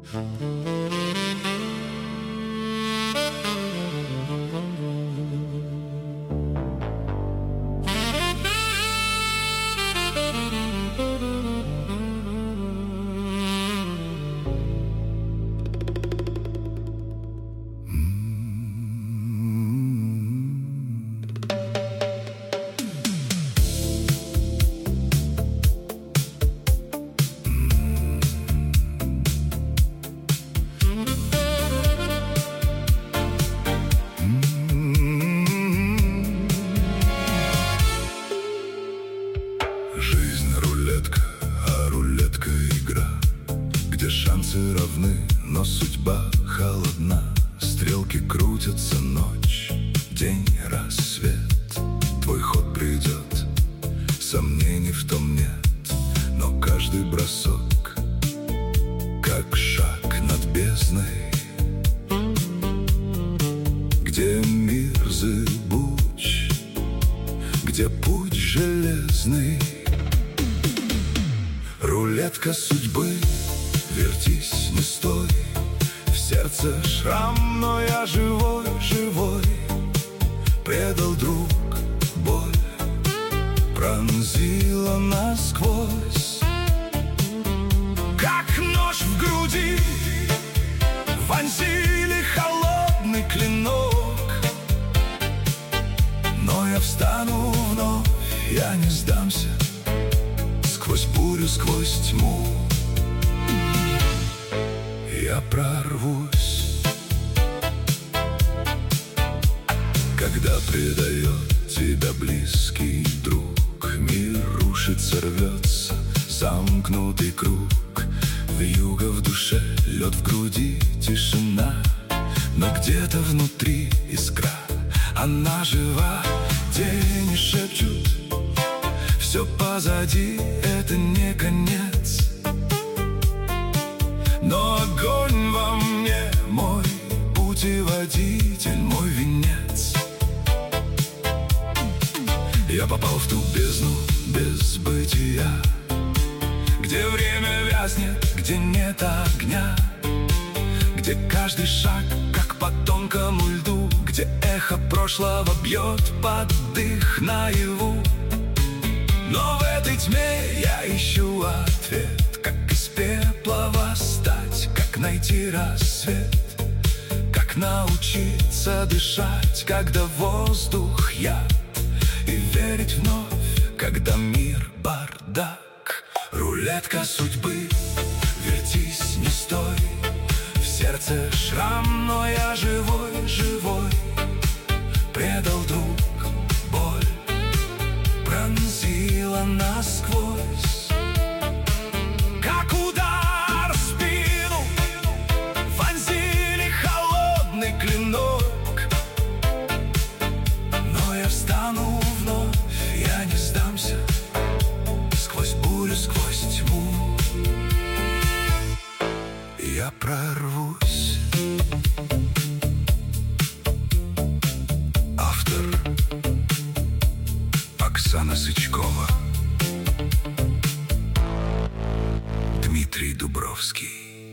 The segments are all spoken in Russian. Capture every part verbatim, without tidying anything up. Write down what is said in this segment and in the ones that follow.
Жизнь рулетка, а рулетка игра, где шансы равны, но судьба холодна. Стрелки крутятся, ночь, день, рассвет. Твой ход придет, сомнений в том нет, но каждый бросок как шаг над бездной, где мир зыбуч, где путь железный. Рулетка судьбы, вертись, не стой. В сердце шрам, но я живой, живой. Предал друг, боль пронзила насквозь, как нож в груди вонзили холодный клинок. Но я встану вновь, я не сдамся. Сквозь бурю, сквозь тьму я прорвусь. Когда предает тебя близкий друг, мир рушится, рвется, замкнутый круг. Вьюга в душе, лед в груди, тишина, но где-то внутри искра, она жива. Тени шепчут, все позади, это не конец. Но огонь во мне, мой путеводитель, мой венец. Я попал в ту бездну без бытия, где время вязнет, где нет огня, где каждый шаг как по тонкому льду, где эхо прошлого бьет под дых наяву. Но в этой тьме я ищу ответ, как из пепла восстать, как найти рассвет, как научиться дышать, когда воздух яд, и верить вновь, когда мир бардак. Рулетка судьбы, вертись, не стой. В сердце шрам, но я живой, живой. Предал друг, боль пронзила насквозь, как удар в спину вонзили холодный клинок. Но я встану вновь, я не сдамся. Сквозь бурю, сквозь тьму я прорвусь. Автор Оксана Сычкова, Дмитрий Дубровский.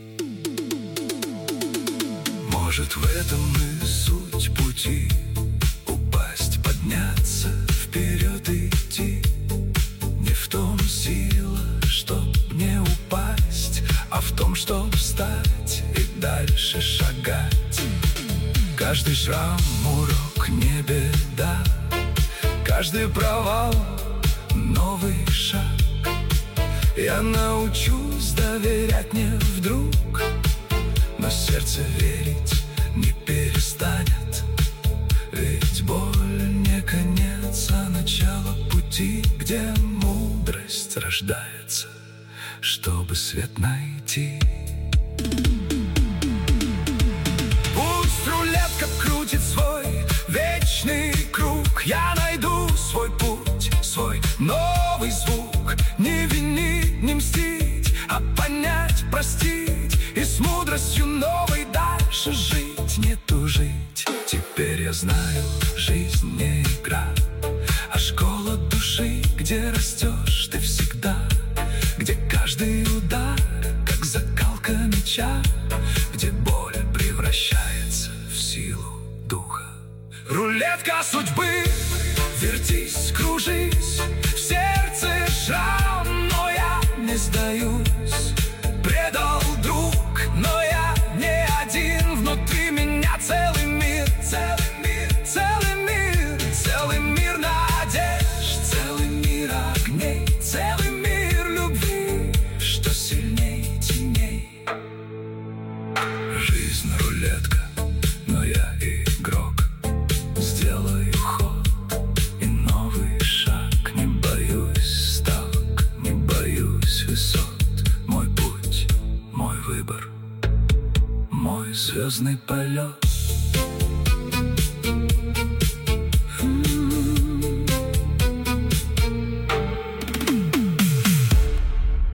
Может, в этом и суть пути, упасть, подняться, вперед идти. Не в том сила, чтоб не упасть, а в том, чтоб встать и дальше шагать. Каждый шрам урок, не беда, каждый провал новый шаг. Я научусь доверять не вдруг, но сердце верить не перестанет. Ведь боль не конец, а начало пути, где мудрость рождается, чтобы свет найти. Пусть рулетка крутит свой вечный круг, я найду свой путь, свой новый звук. Не винить, не мстить, а понять, простить, и с мудростью новой дальше жить, не тужить. Теперь я знаю, жизнь не игра, а школа души, где растешь ты всегда, где каждый удар, как закалка меча, рулетка судьбы. Вертись, кружись, в сердце шрам, но я не сдаюсь. Предал друг, но я не один. Внутри меня целый мир, целый мир, целый мир, целый мир надежд, целый мир огней, целый мир любви, что сильней теней. Жизнь рулетка, но я игрок. Сделаю ход и новый шаг. Не боюсь ставок, не боюсь высот. Мой путь, мой выбор, мой звездный полет.